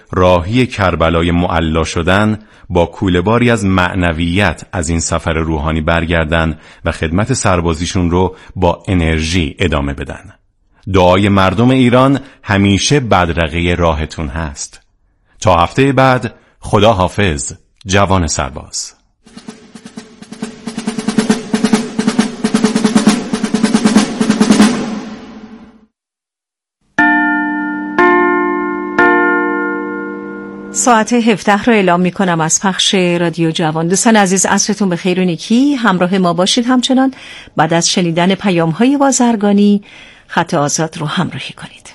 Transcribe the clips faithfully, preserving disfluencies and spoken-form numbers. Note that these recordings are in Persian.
راهی کربلای معلا شدن با کوله‌باری از معنویت از این سفر روحانی برگردن و خدمت سربازیشون رو با انرژی ادامه بدن. دعای مردم ایران همیشه بدرقه راهتون هست. تا هفته بعد، خدا حافظ جوان سرباز. ساعت هفده رو اعلام می کنم از پخش رادیو جوان. دوستان عزیز، عصرتون بخیر و نیکی. همراه ما باشید همچنان بعد از شنیدن پیام های بازرگانی. خط آزاد رو همراهی کنید.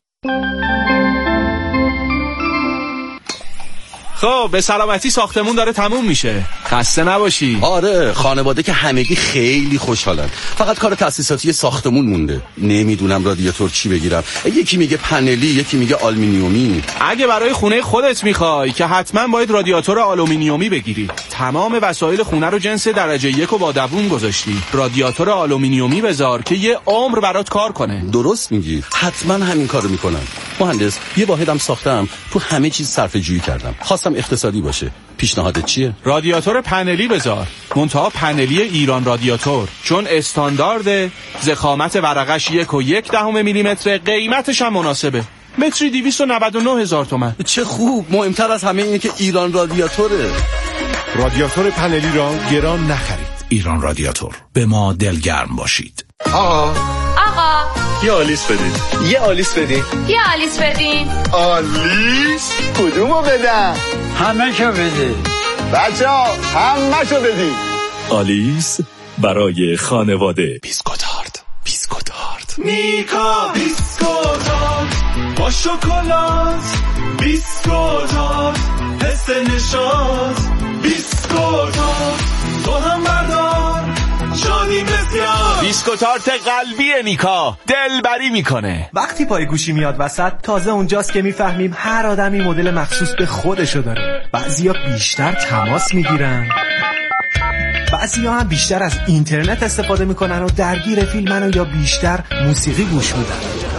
خب به سلامتی ساختمون داره تموم میشه، خسته نباشی. آره، خانواده که همگی خیلی خوشحالن. فقط کار تاسیساتی ساختمون مونده. نمیدونم رادیاتور چی بگیرم. یکی میگه پنلی، یکی میگه آلومینیومی. اگه برای خونه خودت میخوای که حتما باید رادیاتور آلومینیومی بگیری. تمام وسایل خونه رو جنس درجه یک و با دووم گذاشتی. رادیاتور آلومینیومی بذار که یه عمر برات کار کنه. درست میگی، حتما همین کارو میکنم. مهندس، یه واحدم ساختم، تو همه چیز صرفه جویی کردم. خواستم اقتصادی باشه. پیشنهادت چیه؟ رادیاتور پنلی بذار. منتها پنلی ایران رادیاتور، چون استاندارد، ضخامت ورقش یک و یک دهم میلیمتر، قیمتش هم مناسبه. متری دویست و نود و نه هزار تومان. چه خوب. مهمتر از همه اینه که ایران رادیاتوره. رادیاتور پنلی را گران نخرید. ایران رادیاتور. به ما دلگرم باشید. آقا آقا یه آلیس بدین. یه آلیس بدین. یه آلیس بدین. آلیس؟ کدومو بدم؟ همه شو بدین. بچه ها همه شو بدین. آلیس برای خانواده. بیسکوتارد بیسکوتارد میکا بیسکوتارد با شکلات، بیسکوتارد حس نشاط، بیسکوتارد تو هم بردار شادی بسیار. بیسکوتارت قلبی نیکا دلبری میکنه. وقتی پای گوشی میاد وسط، تازه اونجاست که میفهمیم هر آدمی مدل مخصوص به خودشو داره. بعضیا بیشتر تماس میگیرن، بعضیا هم بیشتر از اینترنت استفاده میکنن و درگیر فیلمن، یا بیشتر موسیقی گوش میدن.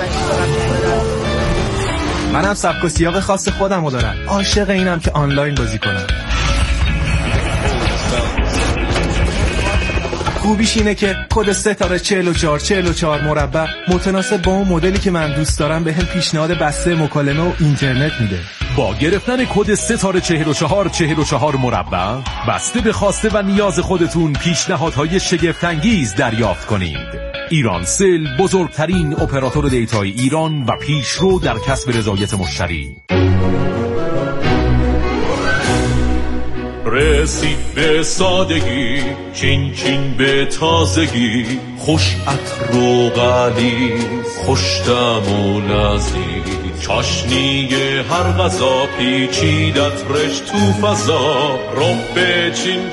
منم سبک و سیاق خاص خودمو دارم. عاشق اینم که آنلاین بازی کنم. خوبیش اینه که کد ستاره چهل و چهار چهل و چهار مربع متناسب با اون مدلی که من دوست دارم به هم پیشنهاد بسته مکالمه و اینترنت میده. با گرفتن کد ستاره چهل و چهار چهل و چهار مربع بسته به خواسته و نیاز خودتون پیشنهادهای شگفت‌انگیز دریافت کنید. ایرانسل، بزرگترین اپراتور دیتای ایران و پیشرو در کسب رضایت مشتری. رسید به سادگی، چین چین به تازگی، خوش عطر و غلیظ، خوش دم و لذیذ، چاشنی هر غذا پیچیدت رش تو فضا، رب چین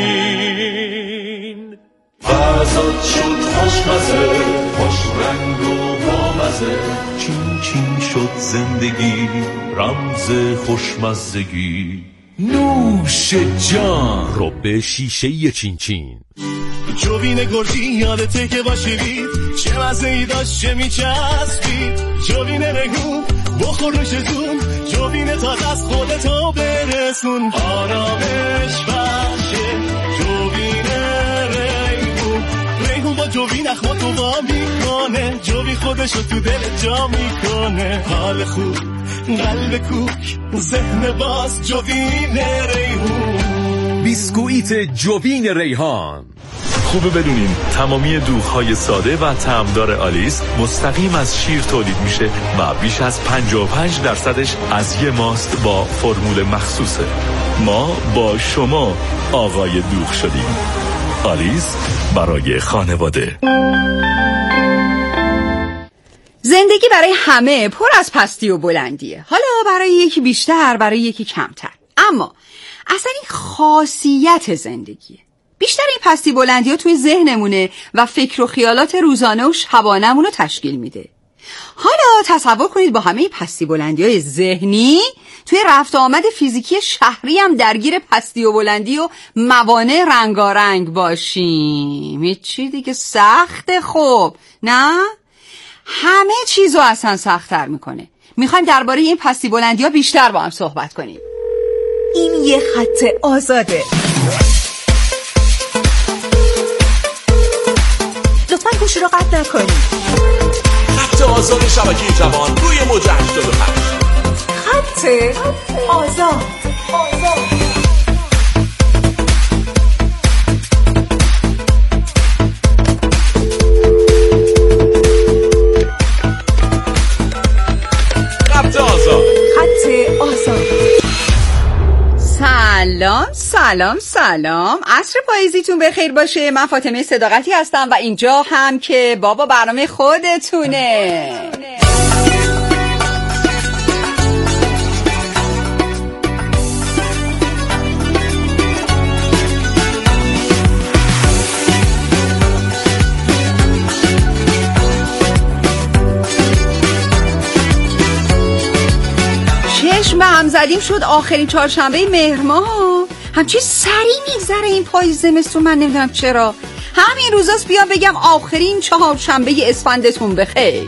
چین فضات شد خوشمزه، خوش رنگ و بامزه، چین چین شد زندگی، رمز خوشمزگی. نوش جان رب شیشه چین چین. جوین گرجی یادته که باشیدید، چه مزه‌ای داشت چه میچسبید. جوین ریحون بخور روش زون، جوین تازه از خودتو برسون. آرامش بخشه جوین ریحون، ریحون با جوین اخماتو وا میکنه، جوین خودشو تو دل جا میکنه. حال خوب قلب کوک ذهن باز جوین ریحون. بیسکویت جوین ریحان. خوبه بدونین تمامی دوغ‌های ساده و طعمدار آلیس مستقیم از شیر تولید میشه و بیش از پنجاه و پنج درصدش از یه ماست با فرمول مخصوصه. ما با شما آقای دوغ شدیم. آلیس برای خانواده. زندگی برای همه پر از پستی و بلندیه. حالا برای یکی بیشتر، برای یکی کمتر. اما اصلا این خاصیت زندگیه. بیشتر این پستی بلندی ها توی ذهنمونه و فکر و خیالات روزانه و شبانمون رو تشکیل میده. حالا تصور کنید با همه پستی بلندی های ذهنی توی رفت آمد فیزیکی شهری هم درگیر پستی و بلندی و موانع رنگارنگ باشیم. هیچی دیگه سخته. خب نه؟ همه چیزو اصلا سخت‌تر میکنه. میخوایم درباره این پستی بلندی ها بیشتر با هم صحبت کنیم. این یه خط آزاده. لطفاً گوشی رو قطع نکنید. خط آزاد شبکه جوان روی موج هشتاد و پنج. خط آزاد. آزاد. خط آزاد. خط آزاد. سلام سلام سلام، عصر پاییزیتون بخیر باشه. من فاطمه صداقتی هستم و اینجا هم که بابا برنامه خودتونه. چشم هم زدیم شد آخرین چهارشنبه مهر ماه. همچی سری میگذره این پاییز زمستون، من نمیدونم چرا. همین روزاست بیام بگم آخرین چهارشنبه اسفندتون بخیر.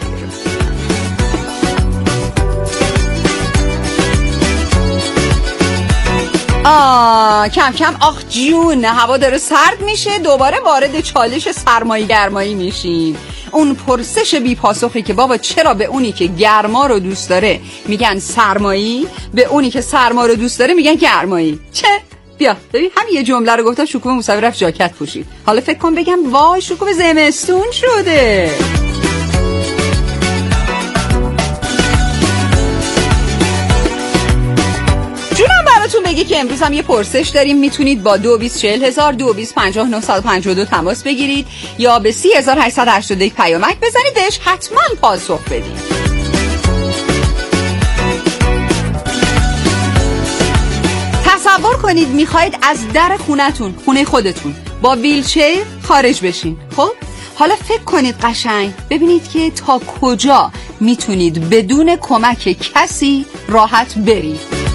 آه کم کم آخ جون، هوا داره سرد میشه، دوباره وارد چالش سرمایی گرمایی میشیم. اون پرسش بی پاسخی که بابا چرا به اونی که گرما رو دوست داره میگن سرمایی، به اونی که سرما رو دوست داره میگن گرمایی. چه؟ بیا ببین، همین یه جمله رو گفتم شکوه موسوی رفت جاکت پوشید. حالا فکر کن بگم وای شکوه زمستون شده. جونم براتون بگه که امروز هم یه پرسش داریم. میتونید با دو بیست چهل هزار دو بیست پنجاه نهصد و پنجاه و دو تماس بگیرید یا به سی هزار و هشتصد و هشتاد و یک پیامک بزنید، بهش حتما پاسخ بدید. تصور کنید میخواید از در خونتون، خونه خودتون، با ویلچر خارج بشین. خب حالا فکر کنید قشنگ، ببینید که تا کجا میتونید بدون کمک کسی راحت برید.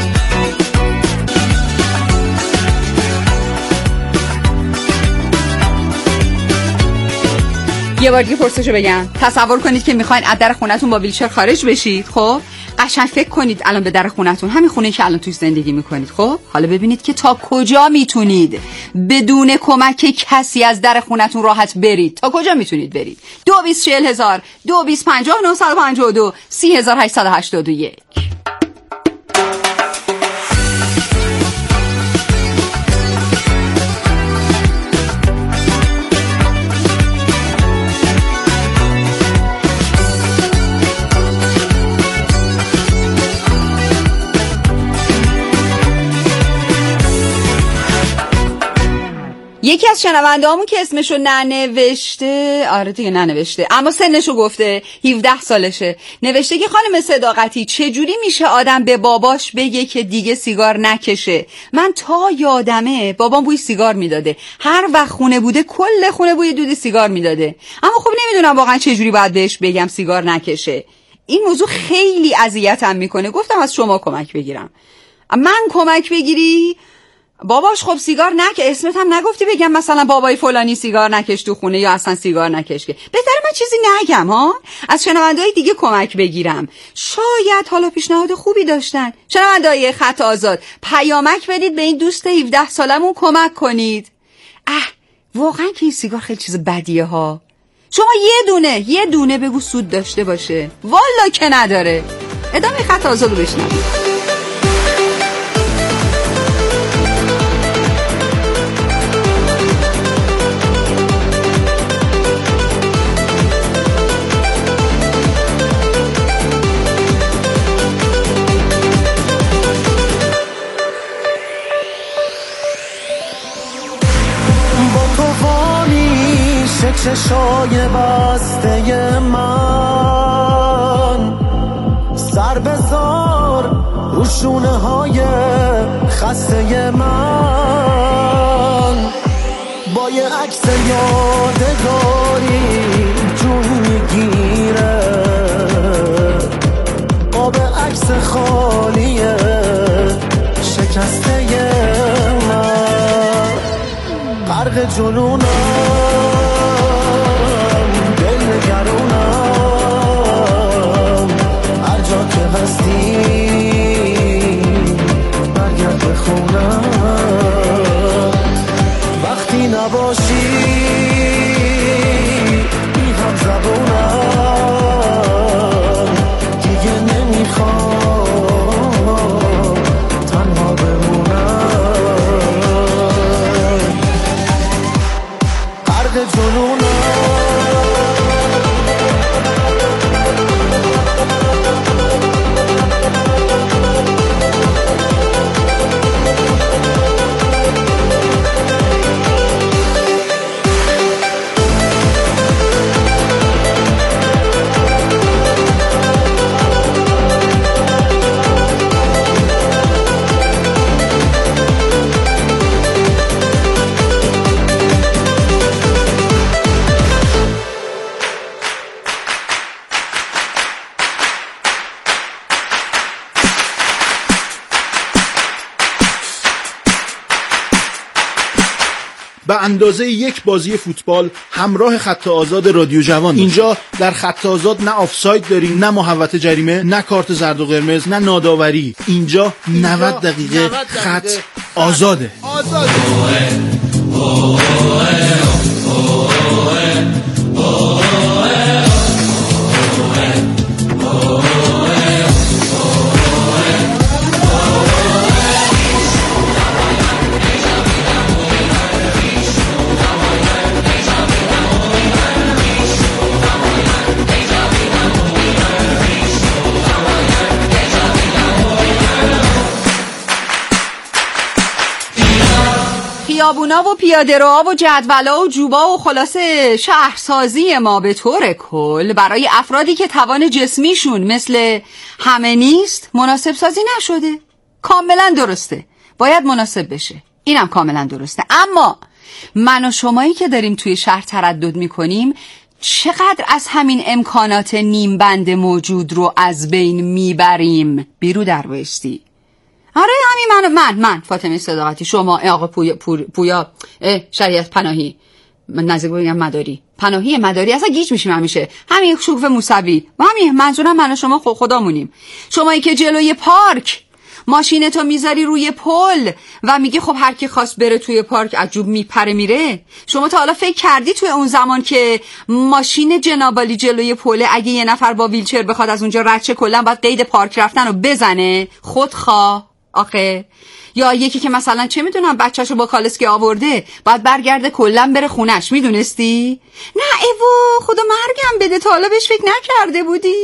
یه بار دیگه پرسشو بگم. تصور کنید که میخواین از در خونتون با ویلچر خارج بشید. خب قشنگ فکر کنید الان به در خونتون، همین خونه که الان توش زندگی میکنید. خب حالا ببینید که تا کجا میتونید بدون کمک کسی از در خونتون راحت برید. تا کجا میتونید برید؟ دو بیست چهل هزار دو بیست پنجاه نهصد و پنجاه و دو سی هزار و هشتصد و هشتاد و یک. یکی از شنونده‌هامون که اسمشو ننوشته، آره دیگه ننوشته، اما سنشو گفته، هفده سالشه، نوشته که خانم صداقتی چجوری میشه آدم به باباش بگه که دیگه سیگار نکشه؟ من تا یادمه بابام بوی سیگار میداده، هر وقت خونه بوده کل خونه بوی دود سیگار میداده، اما خب نمیدونم واقعا چجوری باید بهش بگم سیگار نکشه. این موضوع خیلی اذیتم میکنه. گفتم از شما کمک بگیرم. من کمک بگیری؟ باباش خب سیگار نکش، اسمت هم نگفتی بگم مثلا بابای فلانی سیگار نکش تو خونه یا اصلا سیگار نکش، که بهتره من چیزی نگم ها، از شنونده‌های دیگه کمک بگیرم. شاید حالا پیشنهاد خوبی داشتن. شنونده‌های خط آزاد پیامک بدید به این دوست هفده سالمون کمک کنید. اه واقعا که این سیگار خیلی چیز بدیه ها. شما یه دونه یه دونه بگو سود داشته باشه، والا که نداره. ادامه خط آزاد رو بشنوید. چشای بسته من سر بذار رو شونه های خسته من، با یه عکس یادگاری جون میگیره، قاب عکس خالیه شکسته من، غرق جنونم به اندازه یک بازی فوتبال همراه خط آزاد رادیو جوان. اینجا در خط آزاد نه آفساید داریم، نه محوطه جریمه، نه کارت زرد و قرمز، نه ناداوری. اینجا نود دقیقه خط آزاده. آزاده. خیابونا و پیاده‌روها و جدولا و جوبا و خلاصه شهرسازی ما به طور کل برای افرادی که توان جسمیشون مثل همه نیست مناسب سازی نشده. کاملا درسته، باید مناسب بشه، اینم کاملا درسته. اما من و شمایی که داریم توی شهر تردد میکنیم چقدر از همین امکانات نیم بند موجود رو از بین میبریم؟ بیرو در بایستی. آره همین من من من فاطمه صداقتی، شما آقا پویا پور پویا شریعت پناهی، من نزدیک بگم مداری پناهی مداری، اصلا گیج میشیم همیشه. همین شکوفه موسوی و همین منظورم من و شما خدامونیم. شمایی که جلوی پارک ماشینتو میذاری روی پل و میگی خب هر کی خواست بره توی پارک عجوب میپره میره. شما تا حالا فکر کردی توی اون زمان که ماشین جنابالی جلوی پل اگه یه نفر با ویلچر بخواد از اونجا رد شه کلا باید قید پارک رفتن رو بزنه خودخواه؟ آخه یا یکی که مثلا چه میدونم بچه‌شو با کالسکه آورده باید برگرده کلا بره خونش، میدونستی؟ نه ایوا خدا مرگم بده، تا حالا بهش فکر نکرده بودی؟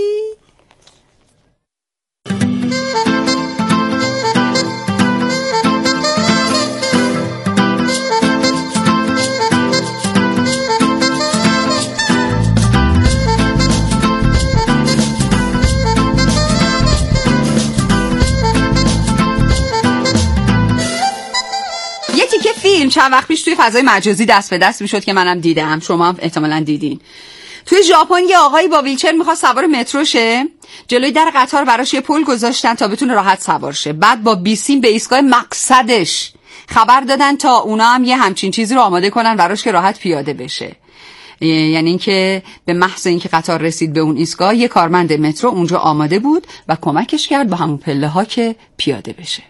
فیلم چند وقت پیش توی فضای مجازی دست به دست میشد که منم دیدم، شما هم احتمالاً دیدین. توی ژاپن یه آقایی با ویلچر میخواد سوار مترو شه، جلوی در قطار براش یه پل گذاشتن تا بتونه راحت سوار شه. بعد با بیسیم به ایستگاه مقصدش خبر دادن تا اونا هم یه همچین چیزی رو آماده کنن براش که راحت پیاده بشه. یعنی اینکه به محض اینکه قطار رسید به اون ایستگاه یه کارمند مترو اونجا آماده بود و کمکش کرد با همون پله ها که پیاده بشه.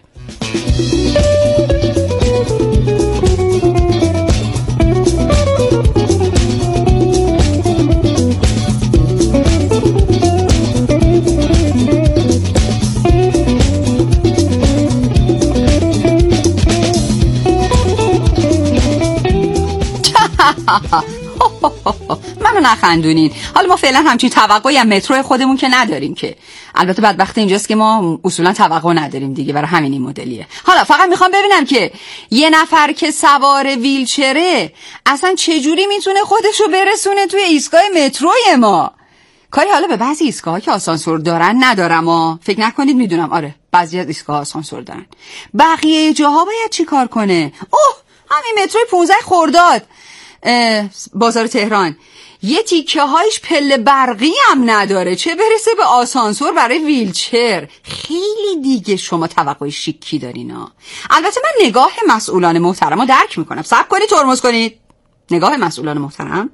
منو نخندونین. حالا ما فعلا همچین توقعی هم مترو خودمون که نداریم که. البته بدبخت اینجاست که ما اصولا توقع نداریم دیگه، برای همین این مدلیه. حالا فقط میخوام ببینم که یه نفر که سوار ویلچره اصلا چجوری میتونه خودشو برسونه توی ایستگاه متروی ما. کاری حالا به بعضی ایستگاه‌ها که آسانسور دارن ندارم ها، فکر نکنید میدونم. آره بعضی از ایستگاه‌ها آسانسور دارن، بقیه جاها باید چی کار کنه؟ اوه همین متروی پانزده خرداد بازار تهران یه تیکه هایش پله برقی هم نداره، چه برسه به آسانسور برای ویلچر. خیلی دیگه شما توقع شیکی دارین ها. البته من نگاه مسئولان محترم رو درک میکنم. صبر کنید ترمز کنید. نگاه مسئولان محترم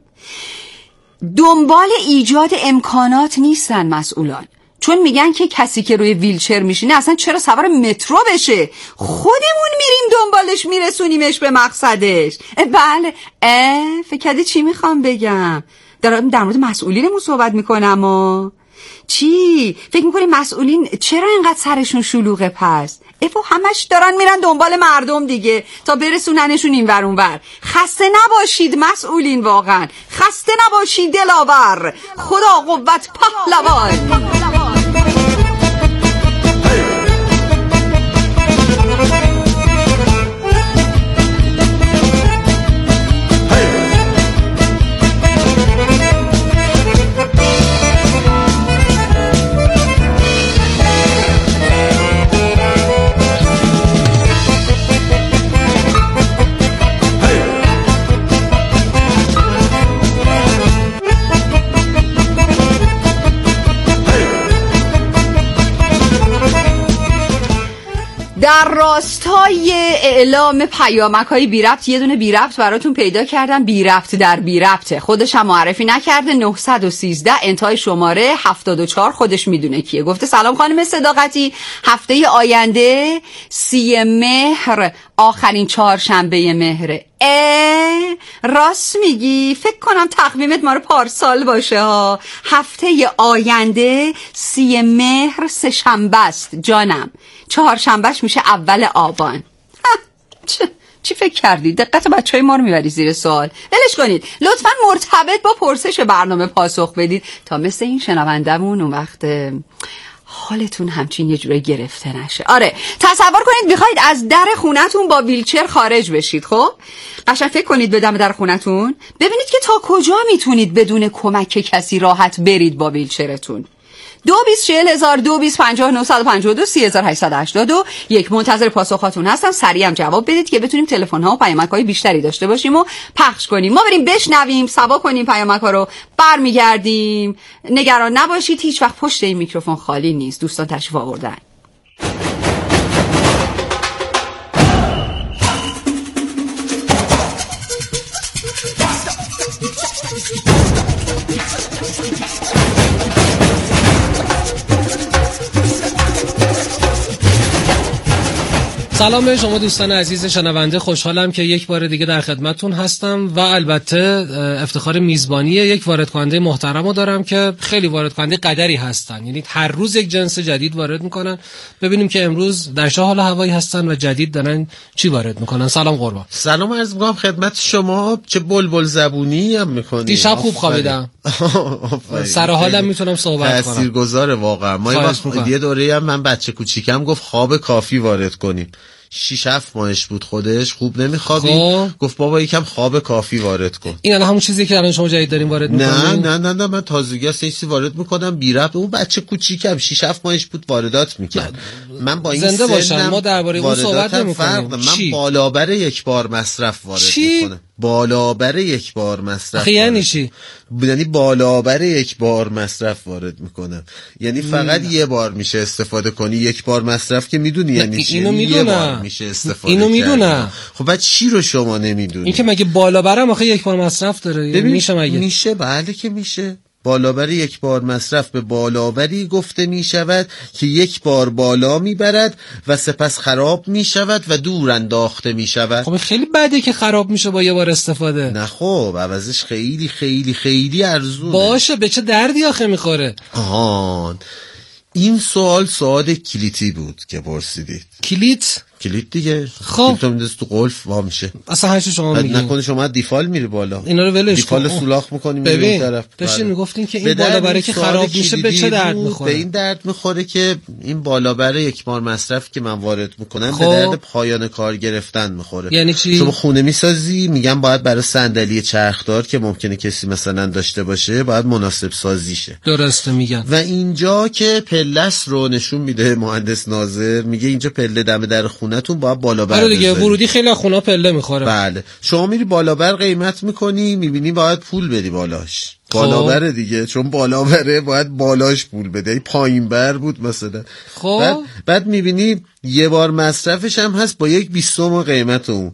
دنبال ایجاد امکانات نیستن مسئولان، چون میگن که کسی که روی ویلچر میشینه اصلا چرا سوار مترو بشه، خودمون میریم دنبالش میرسونیمش به مقصدش. بله اه فکر کردی چی میخوام بگم؟ دارم در مورد مسئولینمون صحبت میکنم و چی؟ فکر میکنی مسئولین چرا اینقدر سرشون شلوغه؟ پس افو همش دارن میرن دنبال مردم دیگه تا برسوننشون این ور اون ور. خسته نباشید مسئولین، واقعا خسته نباشید دلاور. خدا قوت پهلوان. Hey! در راستای اعلام پیامک های بی ربط یه دونه بی ربط براتون پیدا کردم. بی ربط در بی ربطه، خودش هم معرفی نکرده. نه یک سه انتهای شماره هفتاد و چهار، خودش میدونه کیه. گفته سلام خانم صداقتی، هفته آینده سی مهر آخرین چهارشنبه مهره. اه راست میگی؟ فکر کنم تقویمت ما رو پارسال باشه ها. هفته آینده سی مهر سه شنبه است جانم، چهارشنبهش میشه اول آبان. چه چی فکر کردی؟ دقت بچهای ما رو میبری زیر سوال. ولش کنید، لطفاً مرتبط با پرسش برنامه پاسخ بدید تا مثل این شنوندمون اون وقت حالتون همچین یه جوره گرفته نشه. آره تصور کنید میخواید از در خونتون با ویلچر خارج بشید. خب قشنگ فکر کنید به دم در خونتون، ببینید که تا کجا میتونید بدون کمک کسی راحت برید با ویلچرتون. دو بیست چهل هزار دو بیست پنجاه نهصد و پنجاه و دو سی هزار هشتصد و هشتاد و دو. یک منتظر پاسخاتون هستم، سریع هم جواب بدید که بتونیم تلفن ها و پیامک های بیشتری داشته باشیم و پخش کنیم. ما بریم بشنویم، سبا کنیم پیامک ها رو، برمیگردیم. نگران نباشید، هیچ وقت پشت این میکروفون خالی نیست، دوستان تشریف آوردن. سلام به شما دوستان عزیز شنونده، خوشحالم که یک بار دیگه در خدمتتون هستم و البته افتخار میزبانی یک وارد کننده محترمو دارم که خیلی وارد کننده قدری هستن، یعنی هر روز یک جنس جدید وارد میکنن. ببینیم که امروز در چه حال هوایی هستن و جدید دارن چی وارد میکنن. سلام قربان. سلام عرض میکنم خدمت شما. چه بلبل زبونی هم میکنی. دیشب خوب خوابیدم. سر حالم میتونم صحبت کنم. تاثیرگذاره واقعا. ما یه دوره هم من بچه کوچیکم گفت خواب کافی وارد کنیم. شیش هفت ماهش بود، خودش خوب نمیخوابی. خب. گفت بابا یکم خواب کافی وارد کن. این الان همون چیزی که الان شما جدید دارین وارد میکنین؟ نه نه نه نه من تازگی از چیزی وارد میکنم بی ربط. اون بچه کوچیکم شیش هفت ماهش بود واردات میکرد. من با این زنده باشم ما درباره اون صحبت نمیکنیم. من بالابر یک بار مصرف وارد میکنم. بالابر یک بار مصرف. یعنی چی؟ یعنی بالابر یک بار مصرف وارد میکنم. یعنی فقط مم. یه بار میشه استفاده کنی. یک بار مصرف که میدونی یعنی چی؟ اینو میدونم. میشه استفاده اینو میدونم. خب بعد چی رو شما نمیدونی؟ این که مگه بالابرم آخه یک بار مصرف داره؟ میشه مگه؟ میشه، بله که میشه. بالابر یک بار مصرف به بالابری گفته می شود که یک بار بالا می برد و سپس خراب می شود و دور انداخته می شود. خب خیلی بده که خراب میشه با یه بار استفاده. نه خب عوضش خیلی خیلی خیلی ارزونه. باشه به چه دردی آخه میخوره؟ آهان این سوال سوال کلیتی بود که پرسیدید. کلیت؟ کلیت دیگه. خب تو میدونی تو قلف وا میشه. اصلا هرچی شما میگین. نکنه شما دیفال میری بالا. اینا رو ولش کن. دیفال سولاخ میکنیم میریم طرف. داشتین میگفتین که این بالابره که خراب میشه به چه درد میخوره؟ به این درد میخوره که این بالابره یک بار مصرف که من وارد میکنم خب. به درد پایان کار گرفتن میخوره. یعنی چی؟ شما خونه میسازی، میگم باید برای صندلی چرخدار که ممکنه کسی مثلا داشته باشه باید مناسب سازی شه. درسته میگن. و اینجا که پلس رو نشون میده مهندس ناظر، میگه اینجا پله دم در خونتون باید بالا آره دیگه ورودی خیلی خونه پله میخوره. بله شما میری بالابر قیمت میکنی، میبینی باید پول بدی بالاش. بالابره دیگه، چون بالابره باید بالاش پول بده. پایین بر بود مثلا. خب بعد, بعد میبینی یه بار مصرفش هم هست با یک بیستم قیمت اون.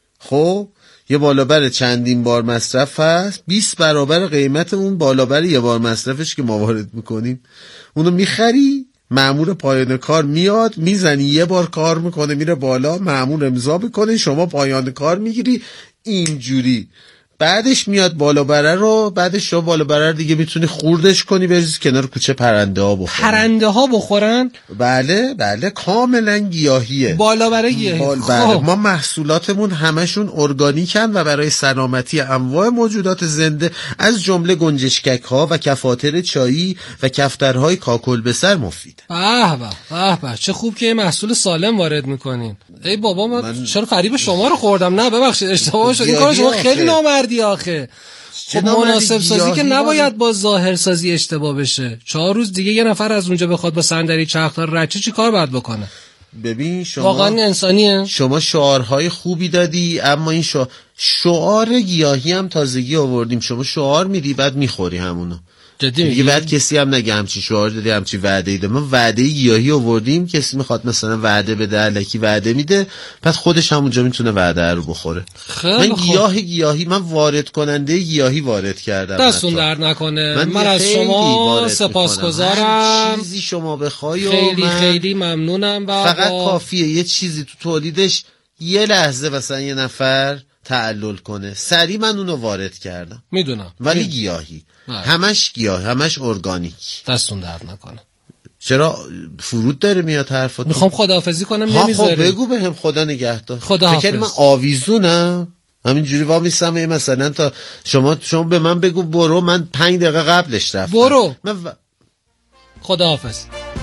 خب یه بالابر چندین بار مصرف هست بیست برابر قیمت اون بالابر یه بار مصرفش که ما وارد میکنیم. اونو میخری، مأمور پایان کار میاد میزنی یه بار کار میکنه میره بالا، مأمور امضا میکنه شما پایان کار میگیری اینجوری. بعدش میاد بالا بره رو، بعدش شما بالا بره دیگه میتونی خوردش کنی بریزی کنار کوچه پرنده ها بخورن. پرنده ها بخورن؟ بله بله کاملا گیاهیه. بالا بره گیاهی. بال بله. ما محصولاتمون همشون ارگانیکن و برای سلامتی انواع موجودات زنده از جمله گنجشکک ها و کفاتر چایی و کفترهای کاکل به سر مفید. به به به چه خوب که محصول سالم وارد میکنین. ای بابا من, من... چرا فریب شما رو خوردم؟ نه ببخشید اشتباه شد. این کار شما خیلی نامردی آخه. خب مناسب سازی که نباید با ظاهر سازی اشتباه بشه. چهار روز دیگه یه نفر از اونجا بخواد با صندلی چرخدار رچه چی کار باید بکنه؟ ببین شما واقعا انسانیه. شما شعارهای خوبی دادی اما این شعار, شعار گیاهی هم تازگی آوردیم. شما شعار میدی بعد میخوری همونو. دیگه بعد کسی هم نگه همچین شعار دادی همچین وعده ای ده. ما وعده گیاهی آوردیم، کسی میخواد مثلا وعده بده الکی وعده میده، بعد خودش همونجا میتونه وعده رو بخوره. من گیاه گیاهی من وارد کننده گیاهی وارد کردم. دستون درد نکنه. من, من از شما سپاسگزارم. چیزی شما بخوای خیلی من خیلی ممنونم. فقط کافیه یه چیزی تو تولیدش یه لحظه مثلا یه نفر تعلل کنه، سری من اونو وارد کردم. میدونم ولی می... گیاهی نه. همش گیاه، همش ارگانیک. دستون درد نکنه. چرا فرود داره میاد حرفات؟ میخوام خداحافظی کنم نمیذاری. خب بگو بهم خدا نگهدار. خداحافظ. فکر من آویزونم همینجوری وا میستم مثلا تا شما شما به من بگو برو، من پنج دقیقه قبلش رفتم. برو. من و... خداحافظ.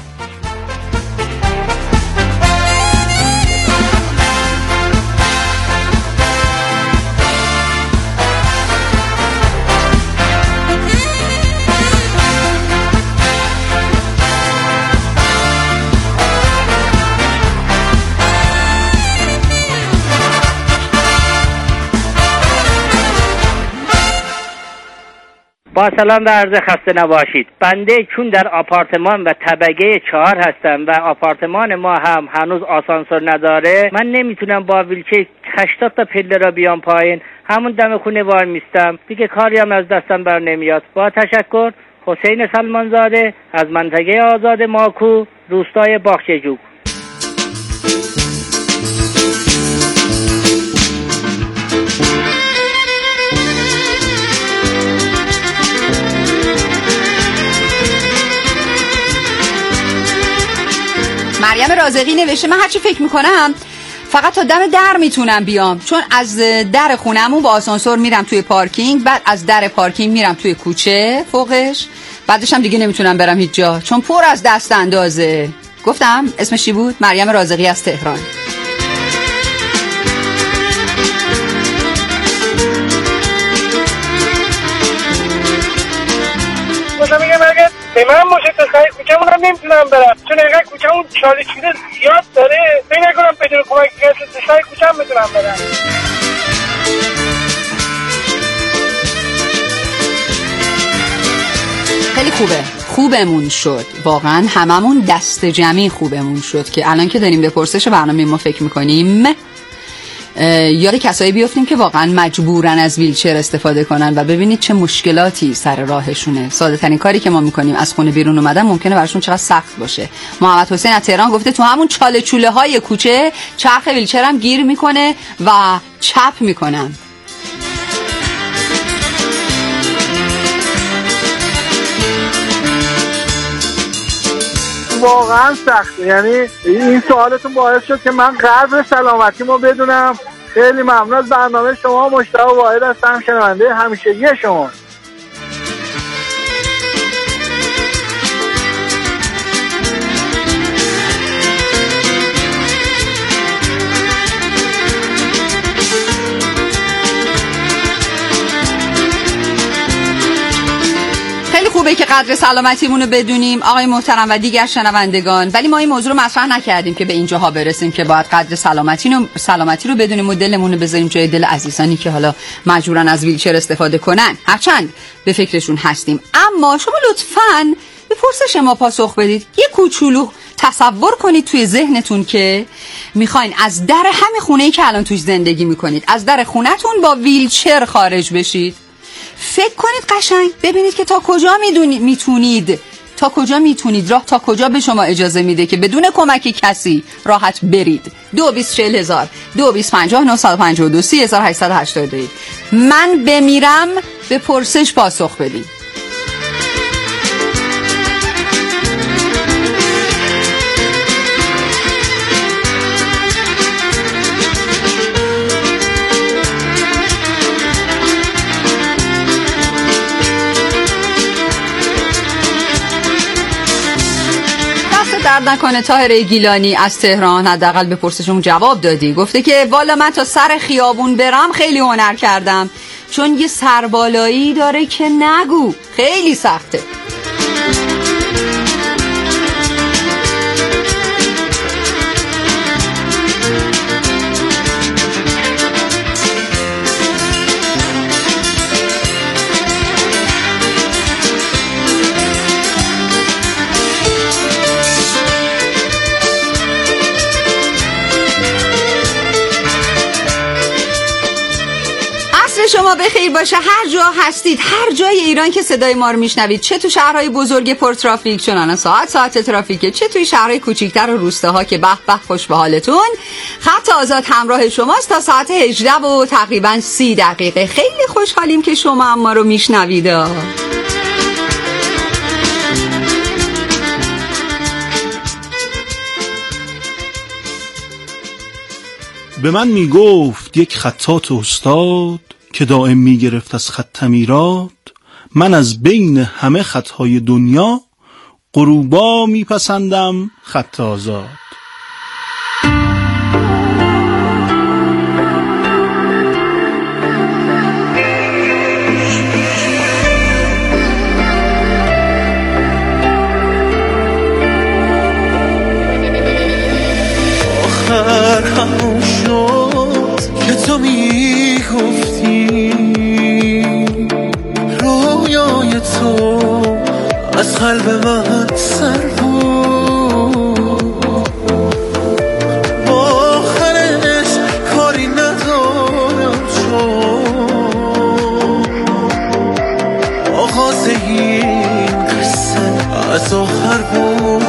با سلام و عرض خسته نباشید. بنده چون در آپارتمان و طبقه چهار هستم و آپارتمان ما هم هنوز آسانسور نداره، من نمیتونم با ویلچر هشتاد تا پله را بیام پایین، همون دم خونه وای میستم دیگه، کاری هم از دستم بر نمیاد. با تشکر، حسین سلمانزاده از منطقه آزاد ماکو، روستای باغچه‌جوک. مریم رازقی نوشته من هرچی فکر میکنم فقط تا دم در میتونم بیام، چون از در خونمون با آسانسور میرم توی پارکینگ، بعد از در پارکینگ میرم توی کوچه فوقش، بعدش هم دیگه نمیتونم برم هیچ جا چون پر از دست اندازه. گفتم اسمش چی بود؟ مریم رازقی از تهران. مثلا میگم اگه به من باشه تا سر کوچه‌مون هم نمیتونم برم، چون اگر کوچه‌مون چاله چوله زیاد داره، فکر نکنم بدون کمک کسی تا سر کوچه‌م بتونم برم. خیلی خوبه، خوبمون شد واقعا، هممون دست جمعی خوبمون شد که الان که داریم به پرسش برنامه ما فکر میکنیم یاد کسایی بیافتیم که واقعا مجبورن از ویلچر استفاده کنن و ببینید چه مشکلاتی سر راهشونه. ساده ترین کاری که ما میکنیم از خونه بیرون اومدن ممکنه براشون چقدر سخت باشه. محمد حسین از تهران گفته تو همون چاله چوله های کوچه چرخ ویلچر هم گیر میکنه و چپ میکنم. واقعا سخته، یعنی این سوالتون باعث شد که من قدر سلامتیمو بدونم. خیلی ممنون از برنامه شما. مشتاق واحد هستم، شنونده همیشگی شما. خوبه که قدر سلامتیمون رو بدونیم آقای محترم و دیگر شنوندگان، ولی ما این موضوع رو مطرح نکردیم که به اینجاها برسیم که باید قدر سلامتی رو سلامتی رو بدونیم و دلمون رو بذاریم جای دل عزیزانی که حالا مجبورن از ویلچر استفاده کنن، هرچند به فکرشون هستیم. اما شما لطفاً به پرسش ما پاسخ بدید. یه کوچولو تصور کنید توی ذهنتون که میخواین از در همین خونه‌ای که الان توش زندگی میکنید، از در خونه‌تون با ویلچر خارج بشید. فکر کنید قشنگ، ببینید که تا کجا میدونید میتونید تا کجا میتونید راه تا کجا به شما اجازه میده که بدون کمک کسی راحت برید. دو بیست چهل هزار دو بیست پنجاه نهصد و پنجاه و دو سی هزار هشتصد و هشتاد و دو. من بمیرم به پرسش پاسخ بدید. درد نکنه طاهره گیلانی از تهران حداقل به پرسشمون جواب دادی. گفته که والا من تا سر خیابون برم خیلی هنر کردم، چون یه سربالایی داره که نگو، خیلی سخته. شما بخیر باشه هر جا هستید، هر جای ایران که صدای ما رو میشنوید، چه تو شهرهای بزرگ پر ترافیک چون ساعت ساعت ترافیکه، چه توی شهرهای کوچیک‌تر و روستاها که به به خوش به حالتون. خط آزاد همراه شماست تا ساعت هجده و تقریبا سی دقیقه. خیلی خوشحالیم که شما هم ما رو میشنوید. به من میگفت یک خطاط استاد که دائم میگرفت از خط میراد، من از بین همه خطهای دنیا غروبا میپسندم خط آزاد. آخر همون شد که تو میگفتی رویای تو از قلب من سر بود، آخرش کاری ندارم چون آغاز این قصه از آخر بود.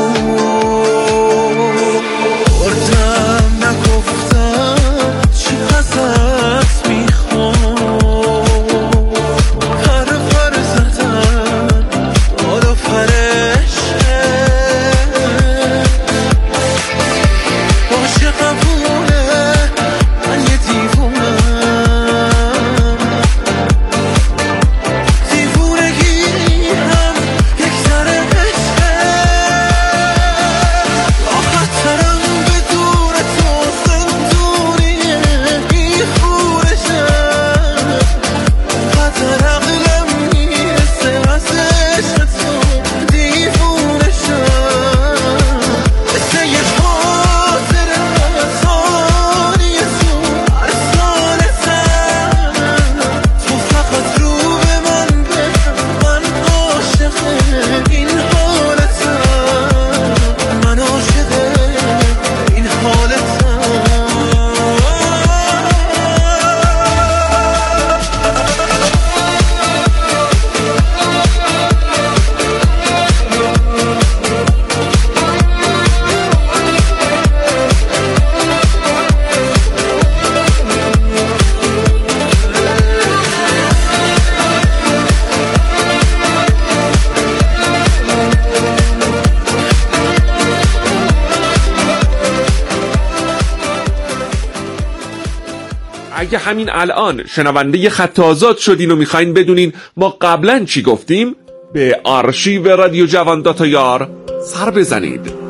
اگه همین الان شنونده خط آزاد شدین و میخواین بدونین ما قبلا چی گفتیم، به آرشیو رادیو جوان دات آی آر سر بزنید.